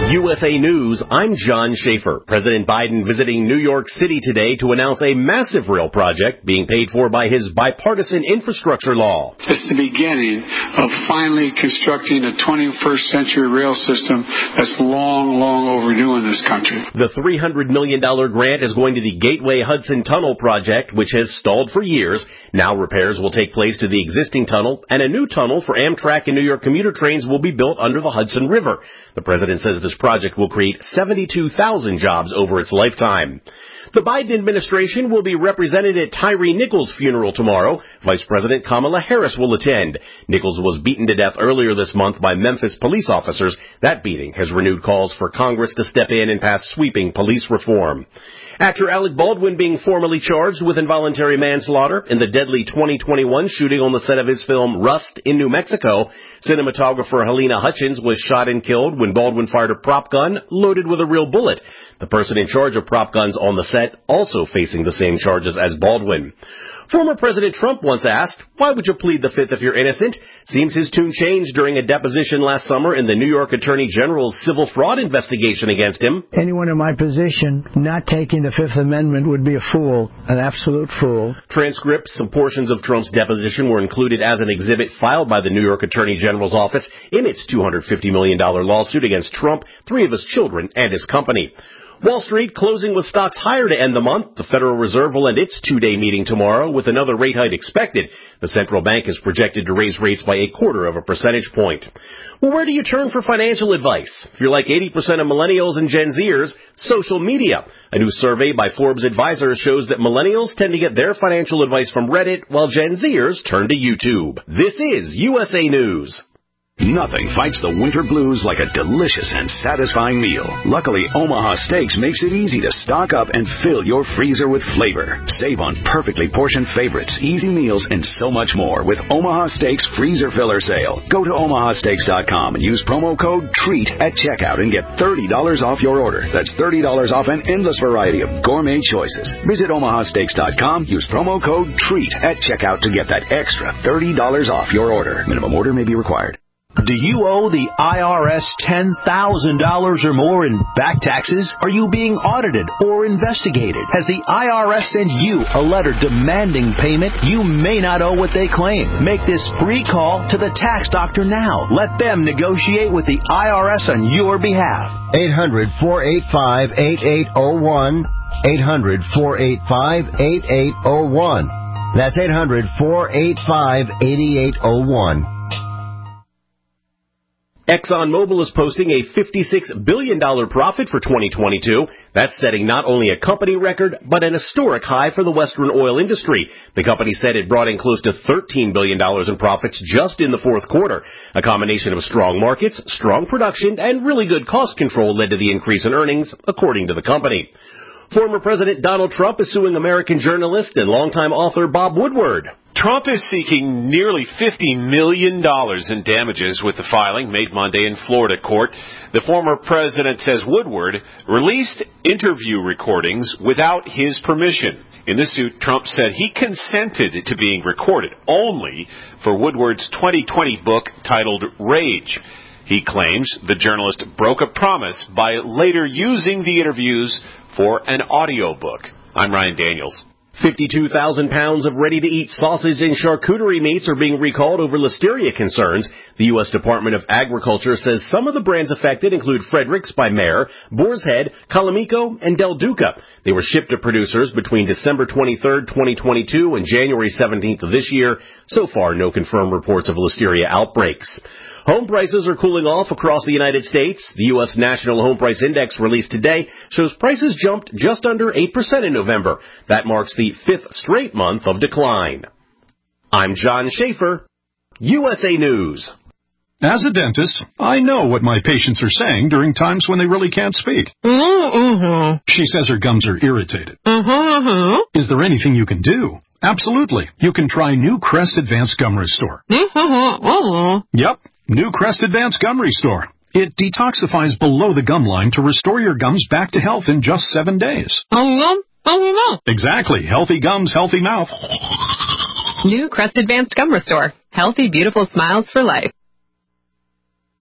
USA News, I'm John Schaefer. President Biden visiting New York City today to announce a massive rail project being paid for by his bipartisan infrastructure law. It's the beginning of finally constructing a 21st century rail system that's long overdue in this country. The $300 million grant is going to the Gateway Hudson Tunnel project, which has stalled for years. Now repairs will take place to the existing tunnel, and a new tunnel for Amtrak and New York commuter trains will be built under the Hudson River. The president says this project will create 72,000 jobs over its lifetime. The Biden administration will be represented at Tyree Nichols' funeral tomorrow. Vice President Kamala Harris will attend. Nichols was beaten to death earlier this month by Memphis police officers. That beating has renewed calls for Congress to step in and pass sweeping police reform. Actor Alec Baldwin being formally charged with involuntary manslaughter in the deadly 2021 shooting on the set of his film Rust in New Mexico. Cinematographer Helena Hutchins was shot and killed when Baldwin fired a prop gun loaded with a real bullet. The person in charge of prop guns on the set also facing the same charges as Baldwin. Former President Trump once asked, "Why would you plead the Fifth if you're innocent?" Seems his tune changed during a deposition last summer in the New York Attorney General's civil fraud investigation against him. Anyone in my position not taking the Fifth Amendment would be a fool, an absolute fool. Transcripts of portions of Trump's deposition were included as an exhibit filed by the New York Attorney General's office in its $250 million lawsuit against Trump, 3 of his children, and his company. Wall Street closing with stocks higher to end the month. The Federal Reserve will end its 2-day meeting tomorrow with another rate hike expected. The central bank is projected to raise rates by 0.25 percentage point. Well, where do you turn for financial advice? If you're like 80% of millennials and Gen Zers, social media. A new survey by Forbes Advisors shows that millennials tend to get their financial advice from Reddit, while Gen Zers turn to YouTube. This is USA News. Nothing fights the winter blues like a delicious and satisfying meal. Luckily, Omaha Steaks makes it easy to stock up and fill your freezer with flavor. Save on perfectly portioned favorites, easy meals, and so much more with Omaha Steaks Freezer Filler Sale. Go to omahasteaks.com and use promo code TREAT at checkout and get $30 off your order. That's $30 off an endless variety of gourmet choices. Visit omahasteaks.com, use promo code TREAT at checkout to get that extra $30 off your order. Minimum order may be required. Do you owe the IRS $10,000 or more in back taxes? Are you being audited or investigated? Has the IRS sent you a letter demanding payment? You may not owe what they claim. Make this free call to the tax doctor now. Let them negotiate with the IRS on your behalf. 800-485-8801. 800-485-8801. That's 800-485-8801. ExxonMobil is posting a $56 billion profit for 2022. That's setting not only a company record, but an historic high for the Western oil industry. The company said it brought in close to $13 billion in profits just in the fourth quarter. A combination of strong markets, strong production, and really good cost control led to the increase in earnings, according to the company. Former President Donald Trump is suing American journalist and longtime author Bob Woodward. Trump is seeking nearly $50 million in damages with the filing made Monday in Florida court. The former president says Woodward released interview recordings without his permission. In the suit, Trump said he consented to being recorded only for Woodward's 2020 book titled Rage. He claims the journalist broke a promise by later using the interviews for an audiobook. I'm Ryan Daniels. 52,000 pounds of ready-to-eat sausage and charcuterie meats are being recalled over listeria concerns. The U.S. Department of Agriculture says some of the brands affected include Fredericks by Meijer, Boar's Head, Calamico, and Del Duca. They were shipped to producers between December 23, 2022 and January 17th of this year. So far, no confirmed reports of listeria outbreaks. Home prices are cooling off across the United States. The U.S. National Home Price Index released today shows prices jumped just under 8% in November. That marks the 5th straight month of decline. I'm John Schaefer, USA News. As a dentist, I know what my patients are saying during times when they really can't speak. She says her gums are irritated. Is there anything you can do? Absolutely. You can try New Crest Advanced Gum Restore. Yep. New Crest Advanced Gum Restore. It detoxifies below the gum line to restore your gums back to health in just 7 days. Exactly. Healthy gums, healthy mouth. New Crest Advanced Gum Restore. Healthy, beautiful smiles for life.